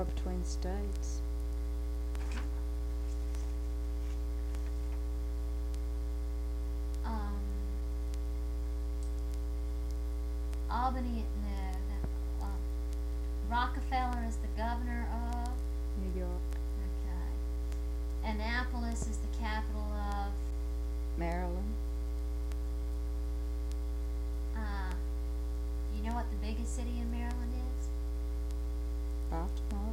between states. Albany, no, Rockefeller is the governor of. New York, Okay. Annapolis is the capital of. Maryland, You know what the biggest city in Maryland is? Baltimore,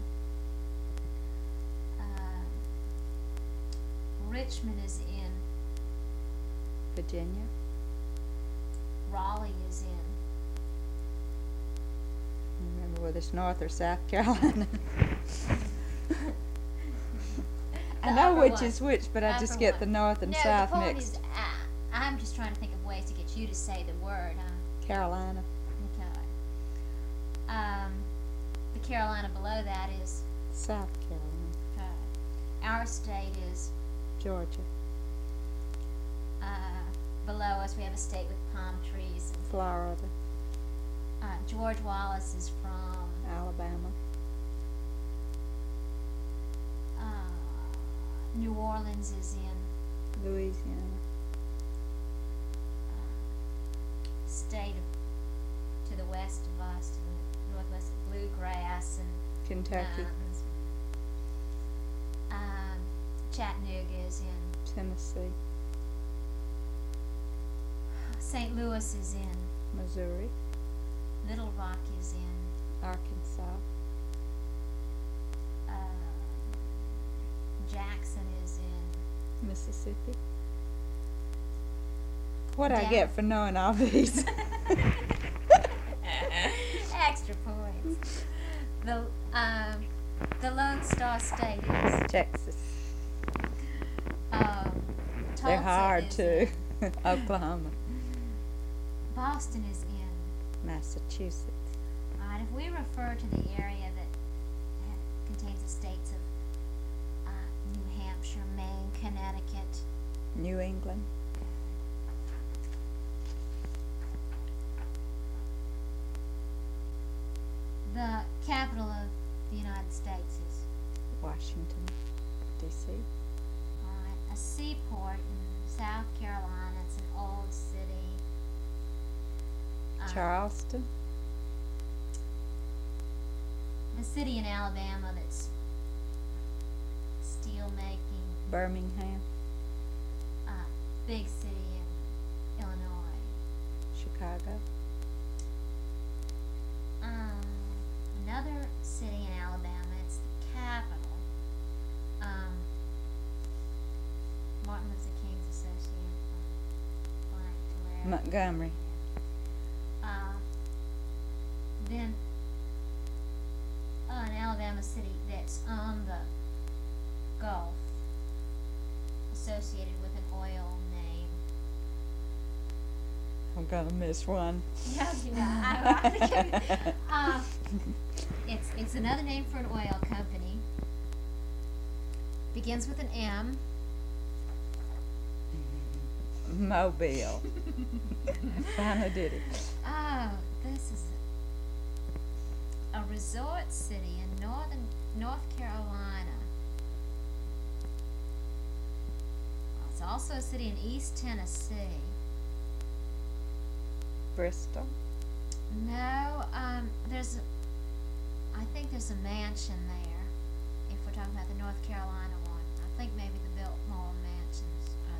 Richmond is in. Virginia, Raleigh is in. remember whether it's North or South Carolina. I The know upper which one. is which, but I just Upper get one. the North and No, South the point mixed. is, I'm just trying to think of ways to get you to say the word. Carolina, Okay. The Carolina below that is. South Carolina, Our state is. Georgia, Below us, we have a state with palm trees. Florida, George Wallace is from. Alabama, New Orleans is in. Louisiana, State of, to the west of us, to the northwest, bluegrass and Kentucky, mountains. Chattanooga is in. Tennessee, St. Louis is in. Missouri, Little Rock is in. Arkansas, Jackson is in. Mississippi. What I Down- get for knowing all these? Extra points. The Lone Star State is. Texas. Tulsa They're hard is too. in. Oklahoma, Boston is in. Massachusetts, Alright, if we refer to the area that contains the states of New Hampshire, Maine, Connecticut, New England, the capital of the United States is. Washington, D.C., Alright, a seaport in South Carolina. It's an old city. Charleston, The city in Alabama that's steel making. Birmingham, Big city in Illinois. Chicago, Another city in Alabama. It's the capital. Martin Luther King's associated from blank to where. Montgomery, Then an Alabama city that's on the Gulf, associated with an oil name. I'm gonna miss one. Yeah, you know, I think it's another name for an oil company. Begins with an M. Mobile. Finally did it. Oh, this is a resort city in North Carolina. It's also a city in East Tennessee. Bristol, No, I think there's a mansion there. If we're talking about the North Carolina one, I think maybe the Biltmore mansions are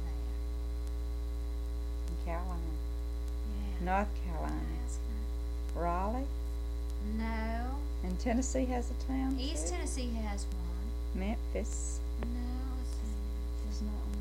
there. Carolina, Yeah. North Carolina, Ask her. Raleigh, No. and Tennessee has a town East too? Tennessee has one. Memphis, No, it's there's not